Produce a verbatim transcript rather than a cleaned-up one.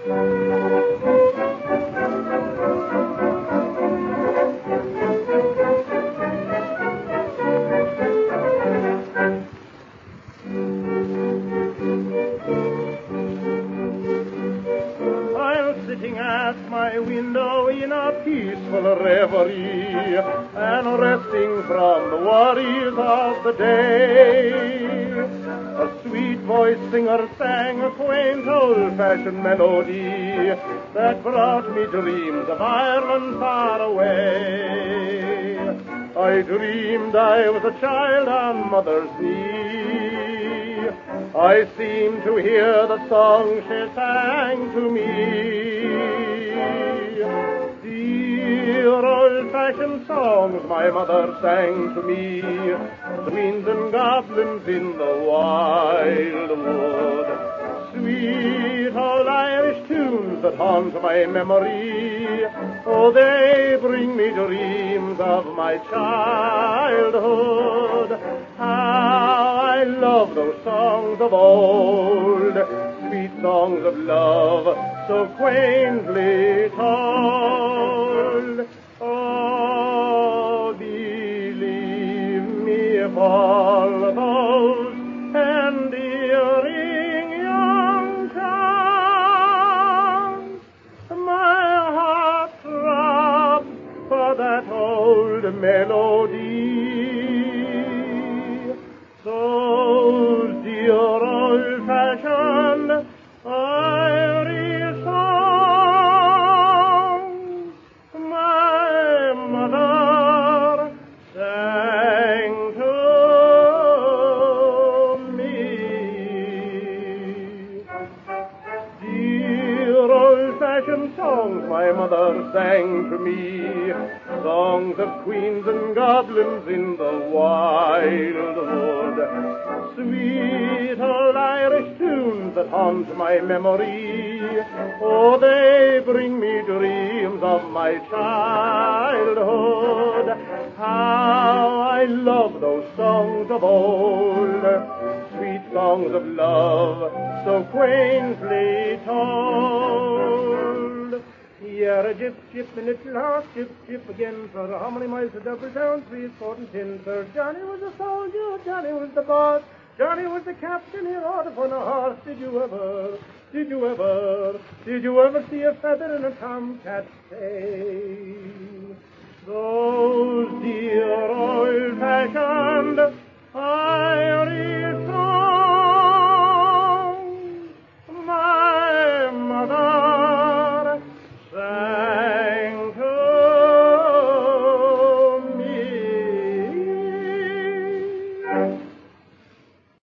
Sitting at my window in a peaceful reverie, and resting from the worries of the day, a sweet-voiced singer sang a quaint old-fashioned melody that brought me dreams of Ireland far away. I dreamed I was a child on mother's knee. I seemed to hear the song she sang to me. Dear old-fashioned songs my mother sang to me, queens and goblins in the wild wood. Sweet old Irish tunes that haunt my memory, oh, they bring me dreams of my childhood. How I love those songs of old, sweet songs of love, so quaintly told. Oh, believe me, if all those endearing young charms, my heart throbs for that old melody. Those dear old-fashioned Irish songs my mother sang to me. Dear old-fashioned songs my mother sang to me, songs of queens and goblins in the wild wood. Sweet old Irish tunes that haunt my memory, oh, they bring me dreams of my childhood. How I love those songs of old, sweet songs of love, so quaintly told. Here a jip, jip, and it's last jip, jip again, for how many miles to double down, three, four, and ten, sir. Johnny was a soldier, Johnny was the boss, Johnny was the captain, he rode upon a horse. Did you ever, did you ever, did you ever see a feather in a tomcat's tail? Those dear old-fashioned